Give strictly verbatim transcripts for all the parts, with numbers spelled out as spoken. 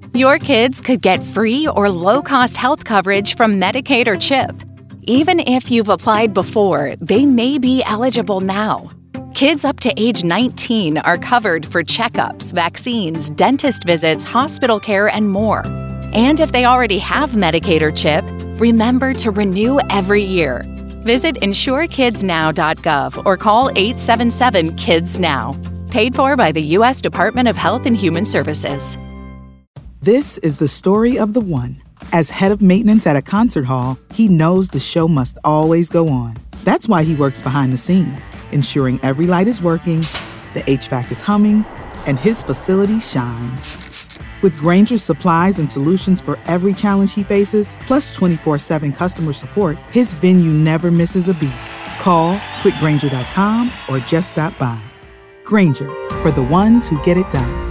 Your kids could get free or low-cost health coverage from Medicaid or CHIP. Even if you've applied before, they may be eligible now. Kids up to age nineteen are covered for checkups, vaccines, dentist visits, hospital care, and more. And if they already have Medicaid or CHIP, remember to renew every year. Visit insure kids now dot gov or call eight seven seven kids now. Paid for by the U S Department of Health and Human Services. This is the story of the one. As head of maintenance at a concert hall, he knows the show must always go on. That's why he works behind the scenes, ensuring every light is working, the H V A C is humming, and his facility shines. With Grainger's supplies and solutions for every challenge he faces, plus twenty-four seven customer support, his venue never misses a beat. Call quick grainger dot com or just stop by. Grainger, for the ones who get it done.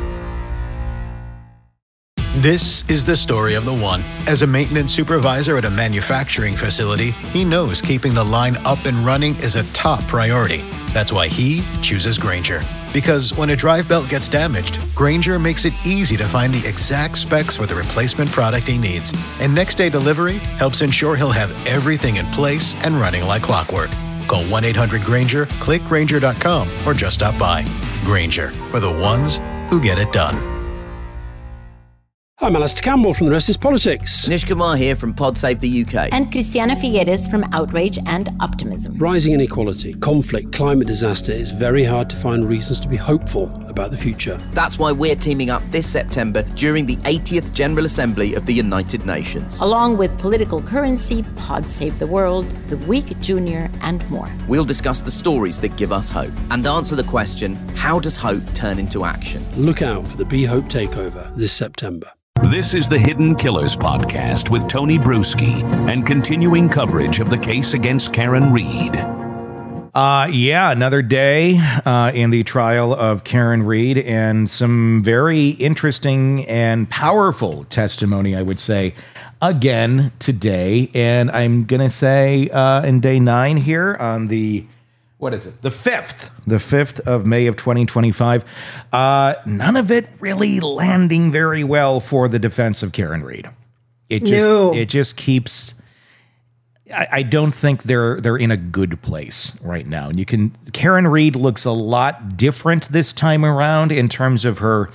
This is the story of the one. As a maintenance supervisor at a manufacturing facility, he knows keeping the line up and running is a top priority. That's why he chooses Grainger. Because when a drive belt gets damaged, Grainger makes it easy to find the exact specs for the replacement product he needs. And next day delivery helps ensure he'll have everything in place and running like clockwork. Call one eight hundred Grainger, click grainger dot com, or just stop by. Grainger, for the ones who get it done. I'm Alistair Campbell from The Rest is Politics. Nish Kumar here from Pod Save the U K. And Christiana Figueres from Outrage and Optimism. Rising inequality, conflict, climate disaster, it's very hard to find reasons to be hopeful about the future. That's why we're teaming up this September during the eightieth General Assembly of the United Nations. Along with Political Currency, Pod Save the World, The Week Junior, and more. We'll discuss the stories that give us hope and answer the question, how does hope turn into action? Look out for the Be Hope Takeover this September. This is the Hidden Killers podcast with Tony Bruschi and continuing coverage of the case against Karen Read. Uh, yeah, another day uh, in the trial of Karen Read, and some very interesting and powerful testimony, I would say, again today. And I'm going to say uh, in day nine here on the, what is it? The fifth, the fifth of May of twenty twenty-five. Uh, none of it really landing very well for the defense of Karen Read. It just, no. it just keeps. I, I don't think they're they're in a good place right now. And you can Karen Read looks a lot different this time around in terms of her.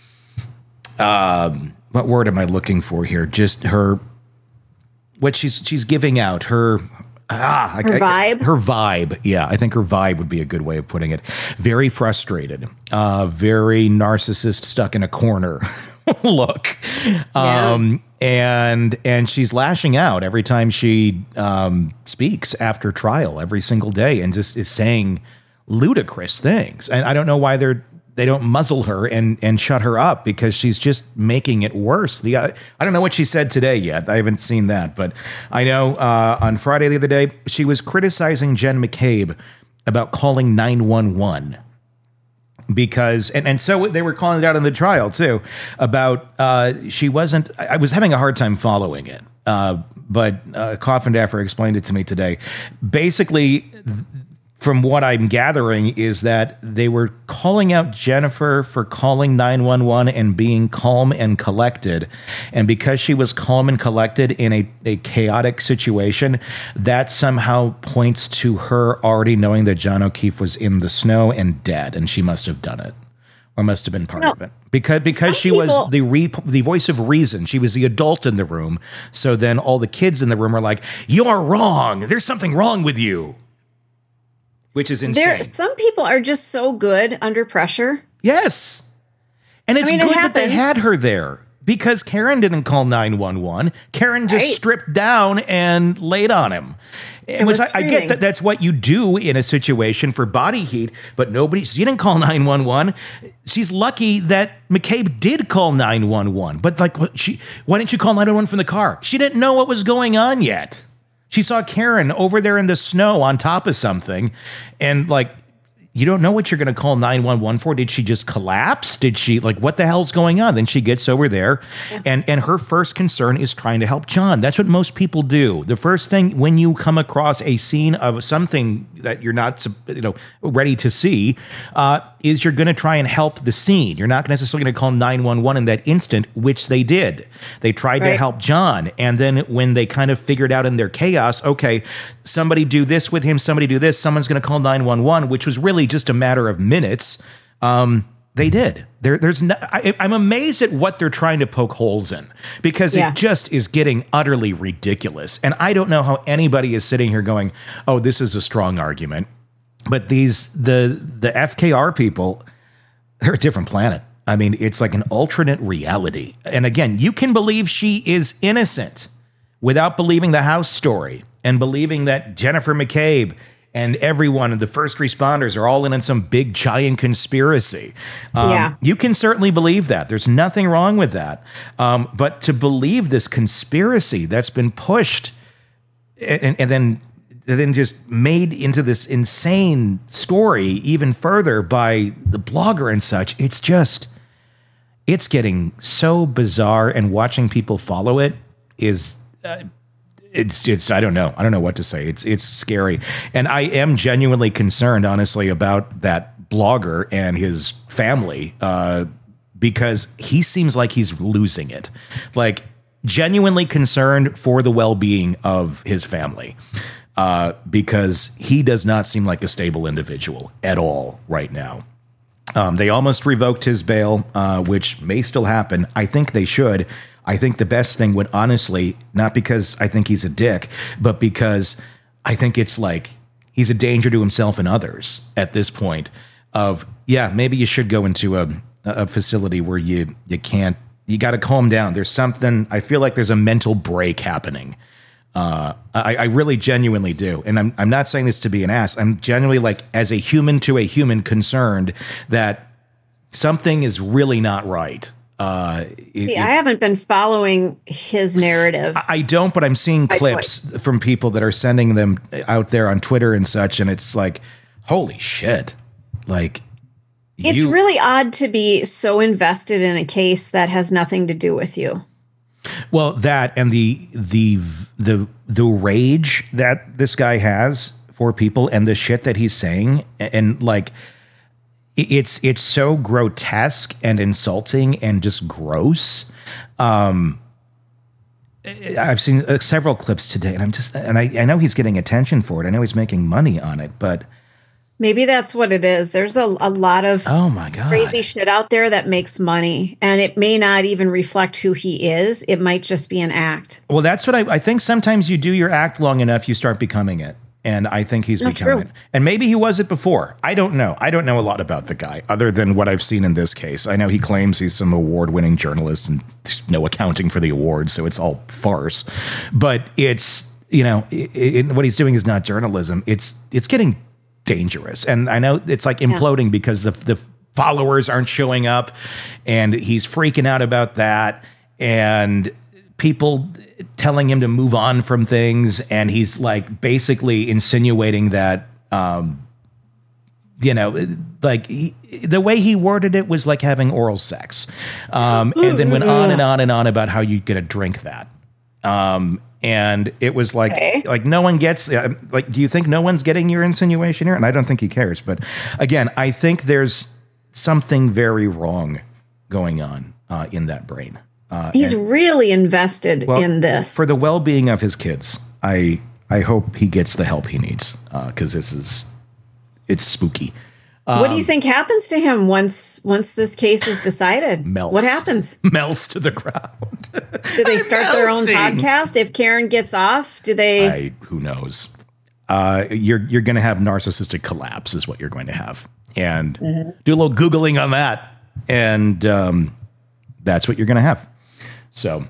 Um, what word am I looking for here? Just her. What she's she's giving out her. Ah, her I, vibe. I, her vibe. Yeah, I think her vibe would be a good way of putting it. Very frustrated. Uh, very narcissist, stuck in a corner look. Yeah. Um, and and she's lashing out every time she um, speaks after trial every single day, and just is saying ludicrous things. And I don't know why they're they don't muzzle her and and shut her up, because she's just making it worse. The uh, I don't know what she said today yet. I haven't seen that, but I know uh, on Friday the other day she was criticizing Jen McCabe about calling nine one one. Because and, and so they were calling it out in the trial too about uh, she wasn't. I was having a hard time following it, uh, but uh, Coffindaffer explained it to me today. Basically, from what I'm gathering, is that they were calling out Jennifer for calling nine one one and being calm and collected. And because she was calm and collected in a, a chaotic situation, that somehow points to her already knowing that John O'Keefe was in the snow and dead, and she must have done it. Or must have been part no, of it. Because because she people, was the re, the voice of reason. She was the adult in the room. So then all the kids in the room are like, "You're wrong. There's something wrong with you." Which is insane. There, some people are just so good under pressure. Yes. And it's I mean, good it that they had her there, because Karen didn't call nine one one. Karen just Right. stripped down and laid on him. And which I, I get that that's what you do in a situation for body heat, but nobody, she didn't call nine one one. She's lucky that McCabe did call nine one one. But like, what, she, why didn't you call nine one one from the car? She didn't know what was going on yet. She saw Karen over there in the snow on top of something, and like, you don't know what you're going to call nine one one for. Did she just collapse? Did she, like, what the hell's going on? Then she gets over there, yeah. and, and her first concern is trying to help John. That's what most people do. The first thing when you come across a scene of something that you're not, you know, ready to see, uh, is you're going to try and help the scene. You're not necessarily going to call nine one one in that instant, which they did. They tried right. to help John. And then when they kind of figured out in their chaos, okay, somebody do this with him, somebody do this, someone's going to call nine one one, which was really just a matter of minutes. Um, they did. There, there's no, I, I'm amazed at what they're trying to poke holes in, because yeah. it just is getting utterly ridiculous. And I don't know how anybody is sitting here going, oh, this is a strong argument. But these, the the F K R people, they're a different planet. I mean, it's like an alternate reality. And again, you can believe she is innocent without believing the House story and believing that Jennifer McCabe and everyone and the first responders are all in on some big giant conspiracy. Um, yeah. You can certainly believe that. There's nothing wrong with that. Um, but to believe this conspiracy that's been pushed and, and then then just made into this insane story even further by the blogger and such, it's just, it's getting so bizarre, and watching people follow it is, uh, it's, it's, I don't know. I don't know what to say. It's, it's scary. And I am genuinely concerned, honestly, about that blogger and his family, uh, because he seems like he's losing it. Like, genuinely concerned for the well-being of his family. Uh, because he does not seem like a stable individual at all right now. Um, they almost revoked his bail, uh, which may still happen. I think they should. I think the best thing would honestly, not because I think he's a dick, but because I think it's like he's a danger to himself and others at this point of, yeah, maybe you should go into a, a facility where you, you can't, you got to calm down. There's something, I feel like there's a mental break happening. Uh, I, I really genuinely do. And I'm I'm not saying this to be an ass. I'm genuinely, like, as a human to a human, concerned that something is really not right. Uh, it, See, it, I haven't been following his narrative. I, I don't, but I'm seeing clips from people that are sending them out there on Twitter and such. And it's like, holy shit. Like, it's you, really odd to be so invested in a case that has nothing to do with you. Well, that and the the the the rage that this guy has for people and the shit that he's saying, and, and like it's it's so grotesque and insulting and just gross. Um, I've seen uh, several clips today, and I'm just and I, I know he's getting attention for it. I know he's making money on it, but maybe that's what it is. There's a, a lot of oh my God. crazy shit out there that makes money, and it may not even reflect who he is. It might just be an act. Well, that's what I, I think. Sometimes you do your act long enough, you start becoming it. And I think he's Not becoming true. it. And maybe he was it before. I don't know. I don't know a lot about the guy other than what I've seen in this case. I know he claims he's some award-winning journalist and no accounting for the awards, so it's all farce. But it's, you know, it, it, what he's doing is not journalism. It's it's getting dangerous. And I know it's like imploding yeah. because the the followers aren't showing up, and he's freaking out about that, and people telling him to move on from things, and he's like basically insinuating that um you know, like he, the way he worded it was like having oral sex, um and then went on and on and on about how you're gonna drink that. Um And it was like, okay. like no one gets, like, do you think no one's getting your insinuation here? And I don't think he cares. But again, I think there's something very wrong going on uh, in that brain. Uh, He's and, really invested well, in this. For the well-being of his kids, I I hope he gets the help he needs, because uh, this is, it's spooky. Um, what do you think happens to him once once this case is decided? Melts. What happens? Melts to the ground. Do they start their own podcast? If Karen gets off, do they? I, who knows? Uh, you're you're going to have narcissistic collapse is what you're going to have. And mm-hmm. do a little Googling on that. And um, that's what you're going to have. So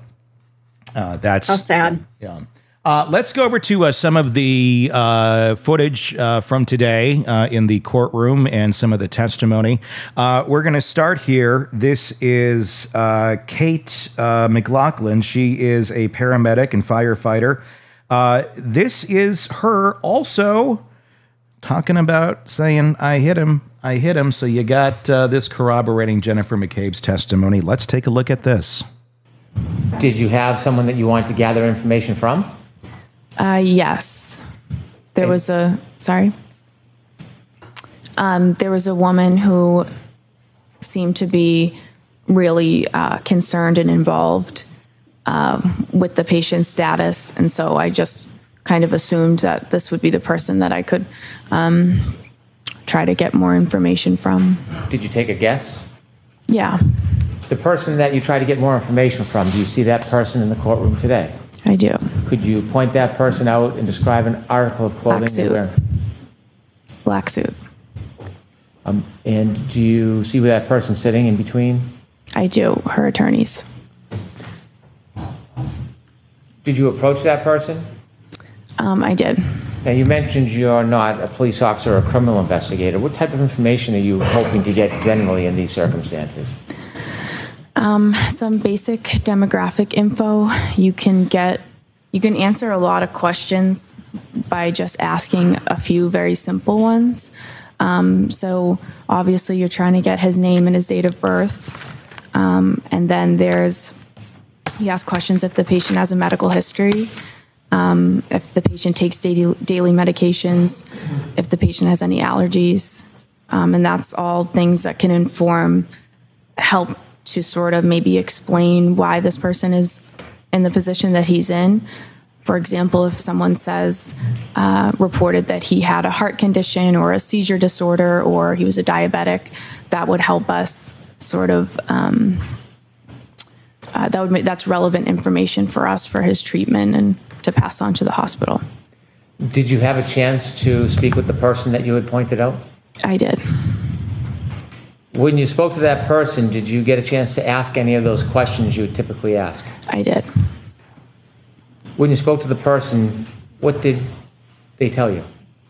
uh, that's. How sad. Yeah. Uh, let's go over to uh, some of the uh, footage uh, from today uh, in the courtroom and some of the testimony. Uh, we're going to start here. This is uh, Kate uh, McLaughlin. She is a paramedic and firefighter. Uh, this is her also talking about saying, I hit him, I hit him. So you got uh, this corroborating Jennifer McCabe's testimony. Let's take a look at this. Did you have someone that you wanted to gather information from? Uh, yes. There And- was a, sorry. Um, there was a woman who seemed to be really uh, concerned and involved um, with the patient's status. And so I just kind of assumed that this would be the person that I could um, try to get more information from. Did you take a guess? Yeah, The person that you try to get more information from, do you see that person in the courtroom today? I do. Could you point that person out and describe an article of clothing Black they're suit. wearing? Black suit. Um, and do you see where that person's sitting in between? I do. Her attorneys. Did you approach that person? Um, I did. Now, you mentioned you're not a police officer or a criminal investigator. What type of information are you hoping to get generally in these circumstances? Um, some basic demographic info. You can get, you can answer a lot of questions by just asking a few very simple ones. Um, so obviously you're trying to get his name and his date of birth. Um, and then there's, you ask questions if the patient has a medical history, um, if the patient takes daily, daily medications, if the patient has any allergies. Um, and that's all things that can inform, help to sort of maybe explain why this person is in the position that he's in. For example, if someone says, uh, reported that he had a heart condition or a seizure disorder or he was a diabetic, that would help us sort of, um, uh, that would make, that's relevant information for us for his treatment and to pass on to the hospital. Did you have a chance to speak with the person that you had pointed out? I did. When you spoke to that person, did you get a chance to ask any of those questions you would typically ask? I did. When you spoke to the person, what did they tell you?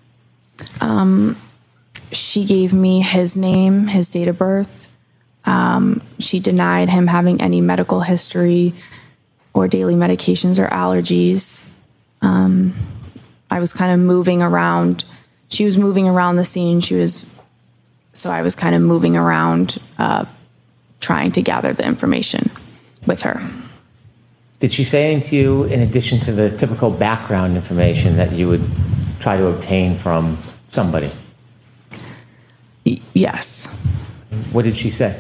Um, she gave me his name, his date of birth. Um, she denied him having any medical history or daily medications or allergies. Um, I was kind of moving around. She was moving around the scene. She was, so I was kind of moving around, uh, trying to gather the information with her. Did she say anything to you in addition to the typical background information that you would try to obtain from somebody? Y- yes. What did she say?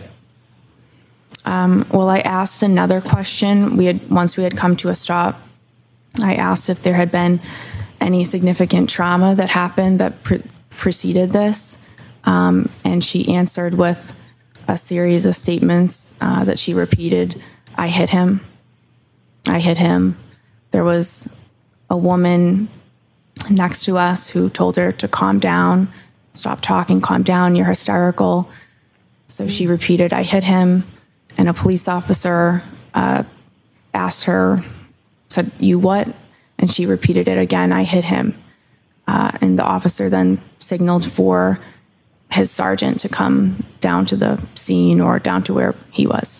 Um, well, I asked another question. We had, once we had come to a stop, I asked if there had been any significant trauma that happened that pre- preceded this. Um, and she answered with a series of statements uh, that she repeated. I hit him. I hit him. There was a woman next to us who told her to calm down, stop talking, calm down, you're hysterical. So she repeated, I hit him. And a police officer uh, asked her, said, you what? And she repeated it again, I hit him. Uh, and the officer then signaled for his sergeant to come down to the scene or down to where he was.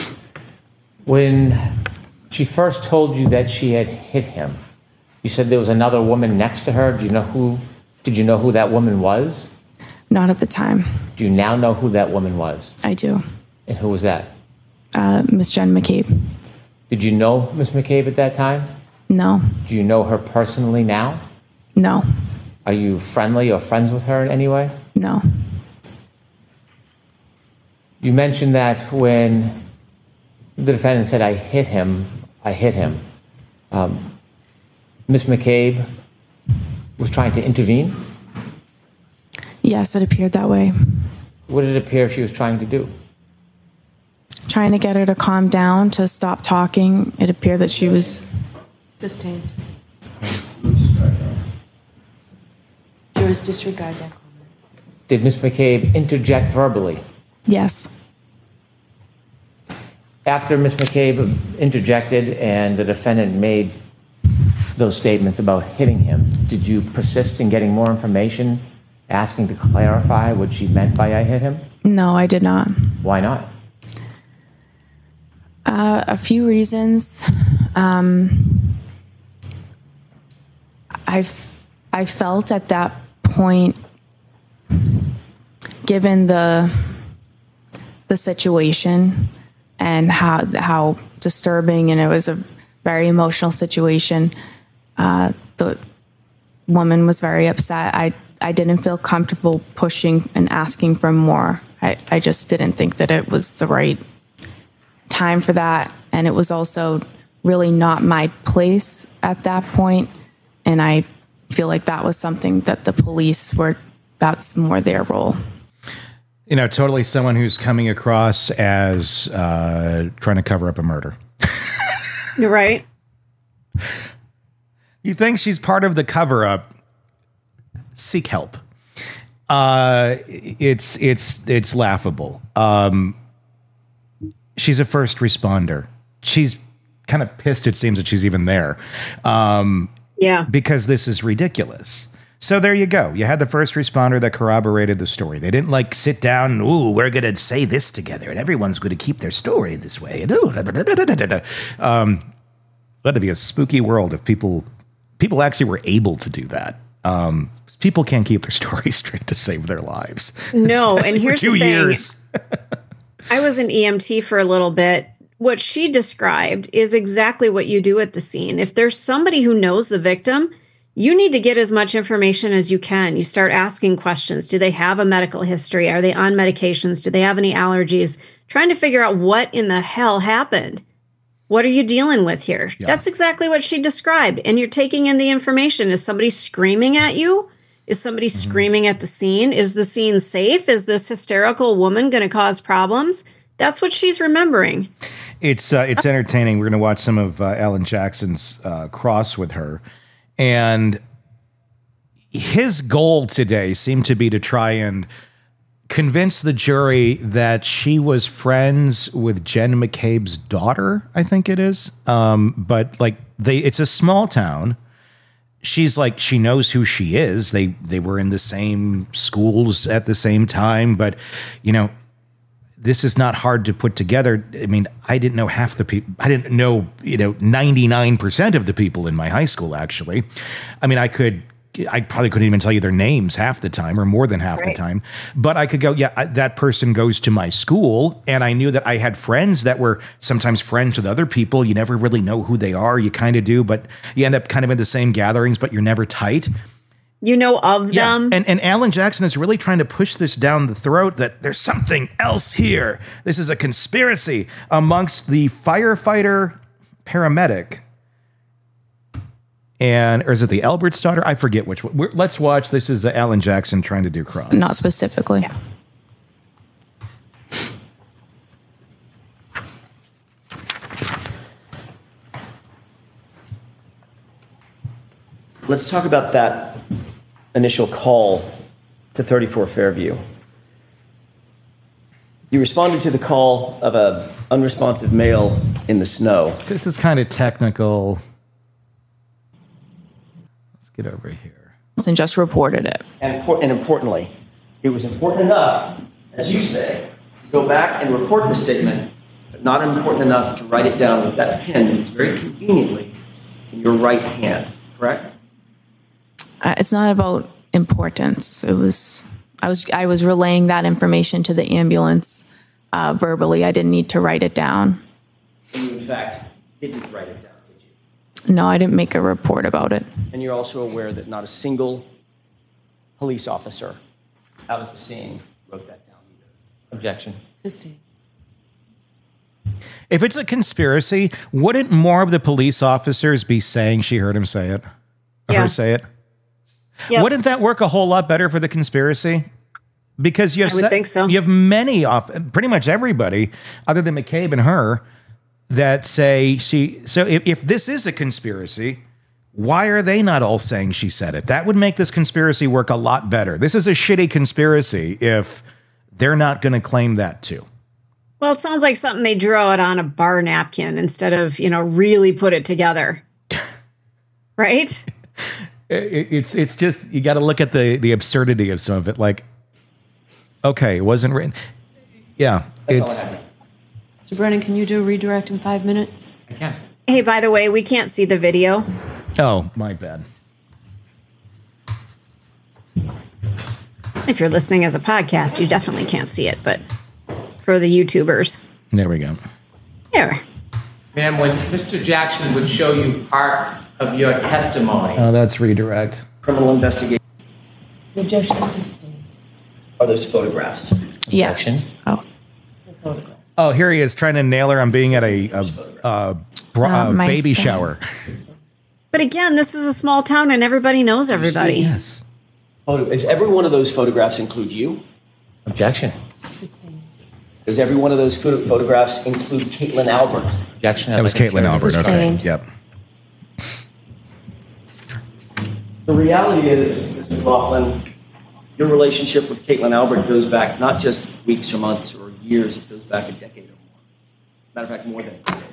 When she first told you that she had hit him, you said there was another woman next to her. Do you know who, did you know who that woman was? Not at the time. Do you now know who that woman was? I do. And who was that? Uh, Miss Jen McCabe. Did you know Miss McCabe at that time? No. Do you know her personally now? No. Are you friendly or friends with her in any way? No. You mentioned that when the defendant said, I hit him, I hit him. Um, Miss McCabe was trying to intervene? Yes, it appeared that way. What did it appear she was trying to do? Trying to get her to calm down, to stop talking. It appeared that she was sustained. Jurors disregard that comment. Did Miss McCabe interject verbally? Yes. After Miss McCabe interjected and the defendant made those statements about hitting him, did you persist in getting more information, asking to clarify what she meant by I hit him? No, I did not. Why not? Uh, a few reasons. Um, I I felt at that point, given the the situation and how how disturbing, and it was a very emotional situation, uh, the woman was very upset. I, I didn't feel comfortable pushing and asking for more. I, I just didn't think that it was the right time for that. And it was also really not my place at that point. And I feel like that was something that the police were, that's more their role. You know, totally someone who's coming across as uh, trying to cover up a murder. You're right. You think she's part of the cover up? Seek help. Uh, it's it's it's laughable. Um, she's a first responder. She's kind of pissed, it seems, that she's even there. Um, yeah. Because this is ridiculous. So there you go. You had the first responder that corroborated the story. They didn't like sit down and, ooh, we're going to say this together and everyone's going to keep their story this way. Um, that'd be a spooky world if people people actually were able to do that. Um, people can't keep their stories straight to save their lives. No, and here's two the thing. Years. I was an E M T for a little bit. What she described is exactly what you do at the scene. If there's somebody who knows the victim, you need to get as much information as you can. You start asking questions. Do they have a medical history? Are they on medications? Do they have any allergies? Trying to figure out what in the hell happened. What are you dealing with here? Yeah. That's exactly what she described. And you're taking in the information. Is somebody screaming at you? Is somebody mm-hmm. screaming at the scene? Is the scene safe? Is this hysterical woman going to cause problems? That's what she's remembering. It's uh, it's entertaining. We're going to watch some of uh, Alan Jackson's uh, cross with her. And his goal today seemed to be to try and convince the jury that she was friends with Jen McCabe's daughter, I think it is. Um, but like they, it's a small town. She's like, she knows who she is. They, they were in the same schools at the same time, but you know, this is not hard to put together. I mean, I didn't know half the people. I didn't know, you know, ninety-nine percent of the people in my high school, actually. I mean, I could, I probably couldn't even tell you their names half the time or more than half right. the time. But I could go, yeah, I, that person goes to my school. And I knew that I had friends that were sometimes friends with other people. You never really know who they are. You kind of do, but you end up kind of in the same gatherings, but you're never tight. You know of yeah. them. And, and Alan Jackson is really trying to push this down the throat that there's something else here. This is a conspiracy amongst the firefighter paramedic. And, or is it the Albert's daughter? I forget which one. We're, let's watch. This is uh, Alan Jackson trying to do cross. Not specifically. Yeah. Let's talk about that initial call to thirty-four Fairview. You responded to the call of an unresponsive male in the snow. This is kind of technical. Let's get over here. And just reported it. And, and importantly, it was important enough, as you say, to go back and report the statement, but not important enough to write it down with that pen that's very conveniently in your right hand, correct? Uh, it's not about importance. It was I was I was relaying that information to the ambulance uh, verbally. I didn't need to write it down. And you, in fact, didn't write it down, did you? No, I didn't make a report about it. And you're also aware that not a single police officer out at the scene wrote that down either. Objection. Sustained. If it's a conspiracy, wouldn't more of the police officers be saying she heard him say it? Or yes. her say it? Yep. Wouldn't that work a whole lot better for the conspiracy? Because you have I would se- think so. You have many off, pretty much everybody, other than McCabe and her, that say she. So if, if this is a conspiracy, why are they not all saying she said it? That would make this conspiracy work a lot better. This is a shitty conspiracy if they're not going to claim that too. Well, it sounds like something they drew out on a bar napkin instead of, you know, really put it together. Right? It's it's just, you got to look at the, the absurdity of some of it. Like, okay, it wasn't written. Yeah, That's it's. So, Brennan, can you do a redirect in five minutes? I can. Hey, by the way, we can't see the video. Oh, my bad. If you're listening as a podcast, you definitely can't see it, but for the YouTubers. There we go. There. Ma'am, when Mister Jackson would show you part of your testimony. Oh, that's redirect. Criminal investigation. Objection sustained. Are those photographs? Yes. Oh. Oh, here he is trying to nail her on being at a, a, a, bra- Uh, a my baby son. shower. But again, this is a small town and everybody knows everybody. Yes. Photo- Does every one of those photographs include you? Objection. Does every one of those photo- photographs include Caitlin Albert? Objection. That was Caitlin Albert. Okay. Yep. The reality is, Mister McLaughlin, your relationship with Caitlin Albert goes back not just weeks or months or years, it goes back a decade or more. Matter of fact, more than a decade.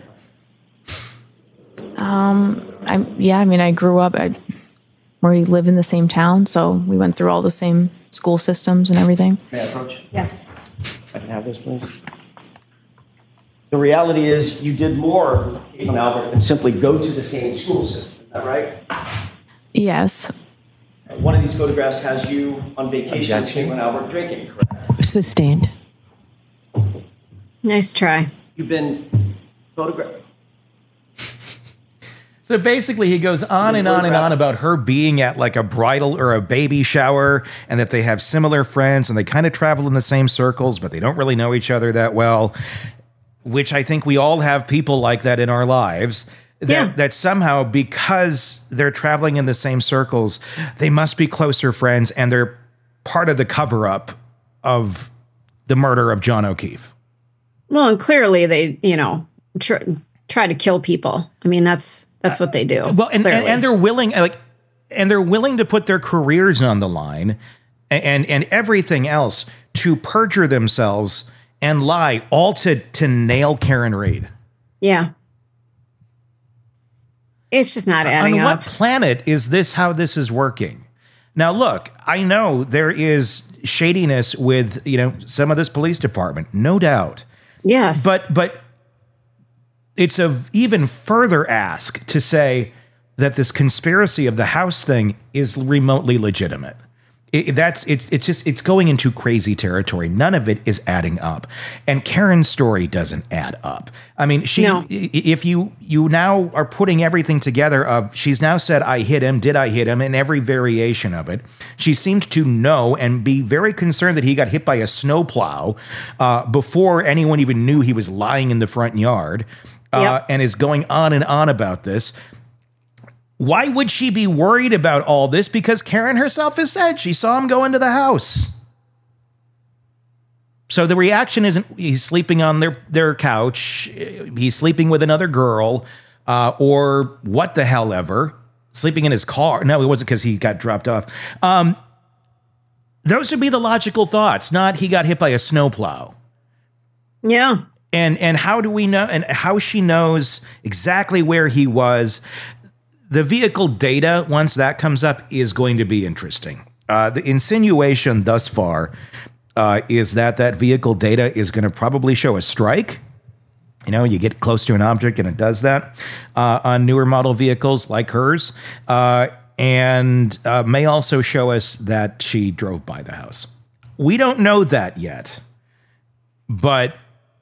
Um, I yeah, I mean, I grew up. I, we live in the same town, so we went through all the same school systems and everything. May I approach? Yes. I can have this, please. The reality is, you did more with Caitlin Albert than simply go to the same school system. Is that right? Yes. One of these photographs has you on vacation with Objection. Caitlin Albert drinking, correct? Sustained. Nice try. You've been photographed. So basically, he goes on and on and on about her being at like a bridal or a baby shower, and that they have similar friends and they kind of travel in the same circles, but they don't really know each other that well. Which I think we all have people like that in our lives. That, Yeah. that somehow, because they're traveling in the same circles, they must be closer friends, and they're part of the cover-up of the murder of John O'Keefe. Well, and clearly they, you know, tr- try to kill people. I mean, that's that's what they do. Well, and, and, clearly. and they're willing, like, and they're willing to put their careers on the line, and and everything else to perjure themselves and lie, all to to nail Karen Read. Yeah. It's just not adding On up. what planet is this how this is working? Now, look, I know there is shadiness with, you know, some of this police department, no doubt. Yes. But but it's a even further ask to say that this conspiracy of the house thing is remotely legitimate. It, that's it's it's just it's going into crazy territory. None of it is adding up, and Karen's story doesn't add up. I mean, she No. i- if you you now are putting everything together. Of she's now said, "I hit him. Did I hit him?" And every variation of it. She seemed to know and be very concerned that he got hit by a snowplow uh, before anyone even knew he was lying in the front yard, uh, Yep. and is going on and on about this. Why would she be worried about all this? Because Karen herself has said she saw him go into the house. So the reaction isn't he's sleeping on their, their couch, he's sleeping with another girl, uh, or what the hell ever, sleeping in his car. No, it wasn't because he got dropped off. Um, those would be the logical thoughts, not he got hit by a snowplow. Yeah. And and how do we know, and how she knows exactly where he was. The vehicle data, once that comes up, is going to be interesting. Uh, the insinuation thus far uh, is that that vehicle data is going to probably show a strike. You know, you get close to an object and it does that uh, on newer model vehicles like hers. Uh, and uh, may also show us that she drove by the house. We don't know that yet, but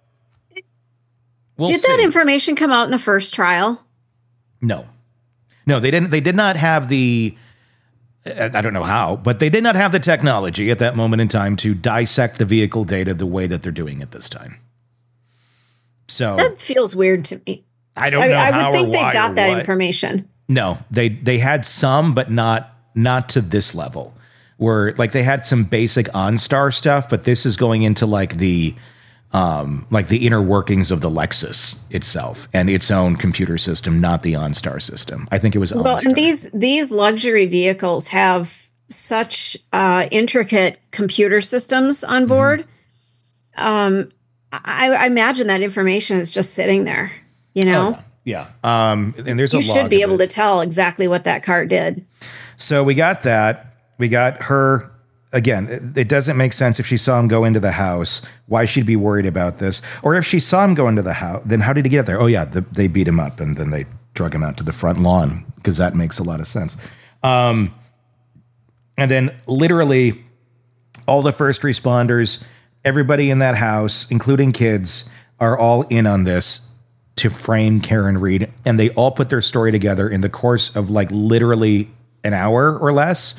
we'll Did see. that information come out in the first trial? No. No, they didn't. They did not have the, I don't know how, but they did not have the technology at that moment in time to dissect the vehicle data the way that they're doing it this time. So That feels weird to me. I don't I, know I how would think or they why got or that what. information. No, they they had some, but not not to this level. Where like they had some basic OnStar stuff, but this is going into like the um, like the inner workings of the Lexus itself and its own computer system, not the OnStar system. I think it was Well, OnStar. and these these luxury vehicles have such uh, intricate computer systems on board. Um, I, I imagine that information is just sitting there. You know, Yeah. Um, and there's a you log should be of able it. to tell exactly what that car did. So we got that. We got her. Again, it, it doesn't make sense if she saw him go into the house, why she'd be worried about this. Or if she saw him go into the house, then how did he get there? Oh, yeah, the, they beat him up and then they drug him out to the front lawn because that makes a lot of sense. Um, and then literally all the first responders, everybody in that house, including kids, are all in on this to frame Karen Read. And they all put their story together in the course of like literally an hour or less.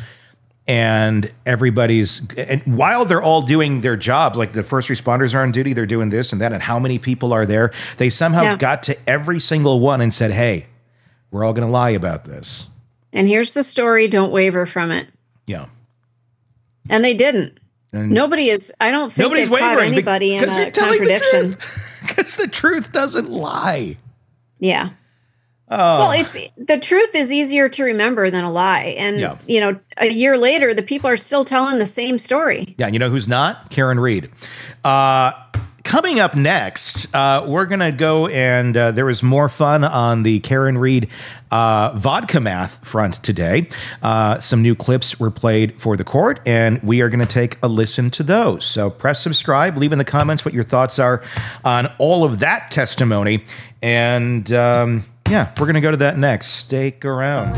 And everybody's, and while they're all doing their jobs, like the first responders are on duty, they're doing this and that, and how many people are there, they somehow yeah. got to every single one and said, hey, we're all going to lie about this. And here's the story. Don't waver from it. Yeah. And they didn't. And Nobody is, I don't think nobody's they've caught wavering anybody in a contradiction. Because the, the truth doesn't lie. Yeah. Oh. Well, it's the truth is easier to remember than a lie. And, yeah. you know, a year later, the people are still telling the same story. Yeah. You know who's not? Karen Read. Uh, coming up next, uh, we're going to go and uh, there was more fun on the Karen Read uh, vodka math front today. Uh, some new clips were played for the court, and we are going to take a listen to those. So press subscribe, leave in the comments what your thoughts are on all of that testimony. And, um, yeah, we're going to go to that next. Stick around.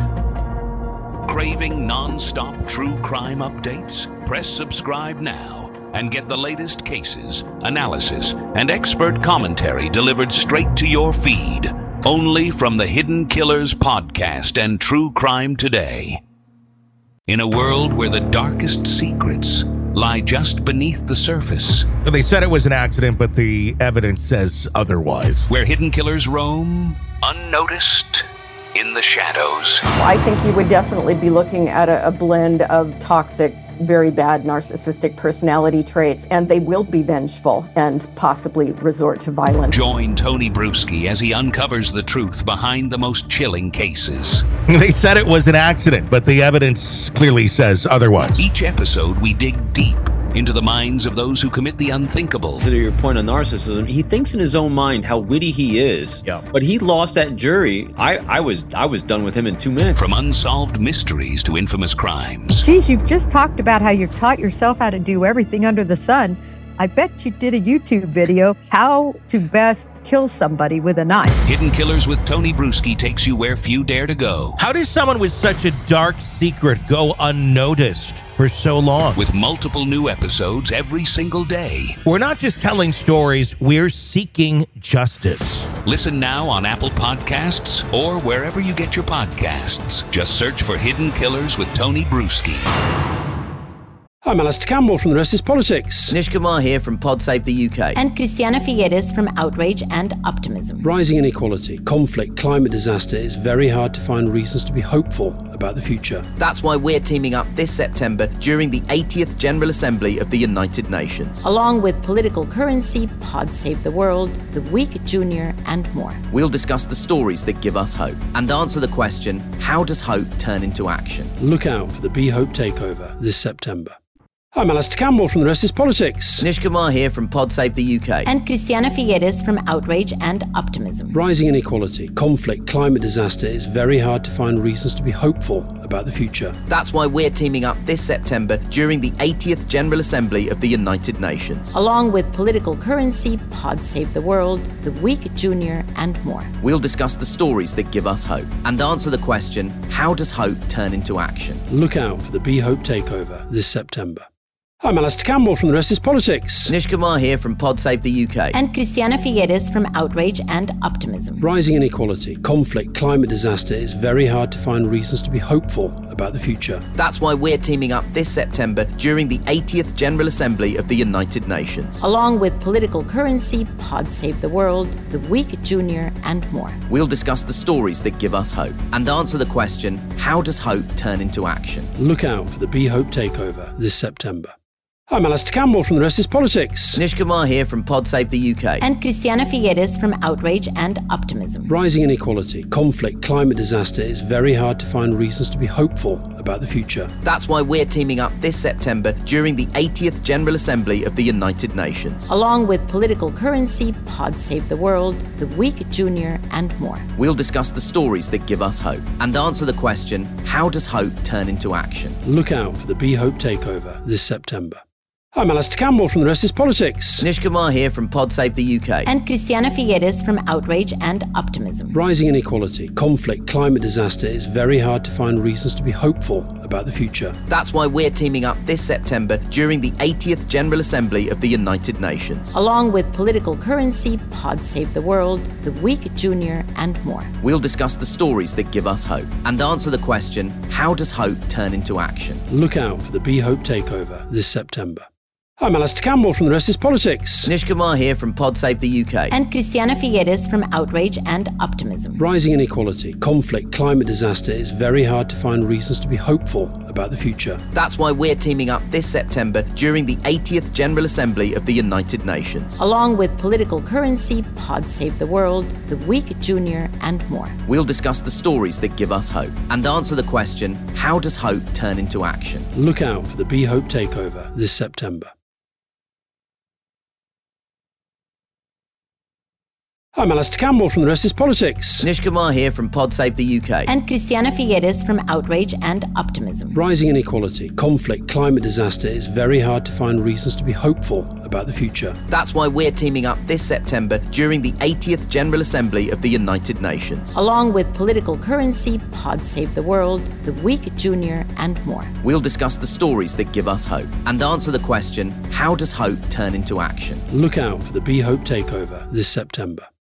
Craving non-stop true crime updates? Press subscribe now and get the latest cases, analysis, and expert commentary delivered straight to your feed. Only from the Hidden Killers podcast and True Crime Today. In a world where the darkest secrets lie just beneath the surface. They said it was an accident, but the evidence says otherwise. Where hidden killers roam unnoticed in the shadows. I think you would definitely be looking at a, a blend of toxic, very bad narcissistic personality traits, and they will be vengeful and possibly resort to violence. Join Tony Bruschi as he uncovers the truth behind the most chilling cases. They said it was an accident, but the evidence clearly says otherwise. Each episode, we dig deep into the minds of those who commit the unthinkable. To your point on narcissism, he thinks in his own mind how witty he is. Yeah. But he lost that jury. I, I was I was done with him in two minutes. From unsolved mysteries to infamous crimes. Geez, you've just talked about how you've taught yourself how to do everything under the sun. I bet you did a YouTube video, how to best kill somebody with a knife. Hidden Killers with Tony Bruschi takes you where few dare to go. How does someone with such a dark secret go unnoticed for so long? With multiple new episodes every single day. We're not just telling stories, we're seeking justice. Listen now on Apple Podcasts or wherever you get your podcasts. Just search for Hidden Killers with Tony Bruschi. I'm Alastair Campbell from The Rest is Politics. Nish Kumar here from Pod Save the U K. And Christiana Figueres from Outrage and Optimism. Rising inequality, conflict, climate disaster, it's very hard to find reasons to be hopeful about the future. That's why we're teaming up this September during the eightieth General Assembly of the United Nations. Along with Political Currency, Pod Save the World, The Week Junior, and more. We'll discuss the stories that give us hope and answer the question, how does hope turn into action? Look out for the Be Hope Takeover this September. I'm Alastair Campbell from The Rest is Politics. Nish Kumar here from Pod Save the U K. And Christiana Figueres from Outrage and Optimism. Rising inequality, conflict, climate disaster, it's very hard to find reasons to be hopeful about the future. That's why we're teaming up this September during the eightieth General Assembly of the United Nations. Along with Political Currency, Pod Save the World, The Week Junior, and more. We'll discuss the stories that give us hope and answer the question, how does hope turn into action? Look out for the Be Hope Takeover this September. I'm Alastair Campbell from The Rest is Politics. Nish Kumar here from Pod Save the U K. And Christiana Figueres from Outrage and Optimism. Rising inequality, conflict, climate disaster, it's very hard to find reasons to be hopeful about the future. That's why we're teaming up this September during the eightieth General Assembly of the United Nations. Along with Political Currency, Pod Save the World, The Week Junior, and more. We'll discuss the stories that give us hope and answer the question, how does hope turn into action? Look out for the Be Hope Takeover this September. I'm Alastair Campbell from The Rest is Politics. Nish Kumar here from Pod Save the U K. And Christiana Figueres from Outrage and Optimism. Rising inequality, conflict, climate disaster, it's very hard to find reasons to be hopeful about the future. That's why we're teaming up this September during the eightieth General Assembly of the United Nations. Along with Political Currency, Pod Save the World, The Week Junior, and more. We'll discuss the stories that give us hope and answer the question, how does hope turn into action? Look out for the Be Hope Takeover this September. I'm Alastair Campbell from The Rest is Politics. Nish Kumar here from Pod Save the U K. And Christiana Figueres from Outrage and Optimism. Rising inequality, conflict, climate disaster, it's very hard to find reasons to be hopeful about the future. That's why we're teaming up this September during the eightieth General Assembly of the United Nations. Along with Political Currency, Pod Save the World, The Week Junior, and more. We'll discuss the stories that give us hope and answer the question, how does hope turn into action? Look out for the Be Hope Takeover this September. I'm Alastair Campbell from The Rest is Politics. Nish Kumar here from Pod Save the U K. And Christiana Figueres from Outrage and Optimism. Rising inequality, conflict, climate disaster, it's very hard to find reasons to be hopeful about the future. That's why we're teaming up this September during the eightieth General Assembly of the United Nations. Along with Political Currency, Pod Save the World, The Week Junior, and more. We'll discuss the stories that give us hope and answer the question, how does hope turn into action? Look out for the Be Hope Takeover this September. I'm Alastair Campbell from The Rest is Politics. Nish Kumar here from Pod Save the U K. And Christiana Figueres from Outrage and Optimism. Rising inequality, conflict, climate disaster, it's very hard to find reasons to be hopeful about the future. That's why we're teaming up this September during the eightieth General Assembly of the United Nations. Along with Political Currency, Pod Save the World, The Week Junior, and more. We'll discuss the stories that give us hope and answer the question, how does hope turn into action? Look out for the Be Hope Takeover this September.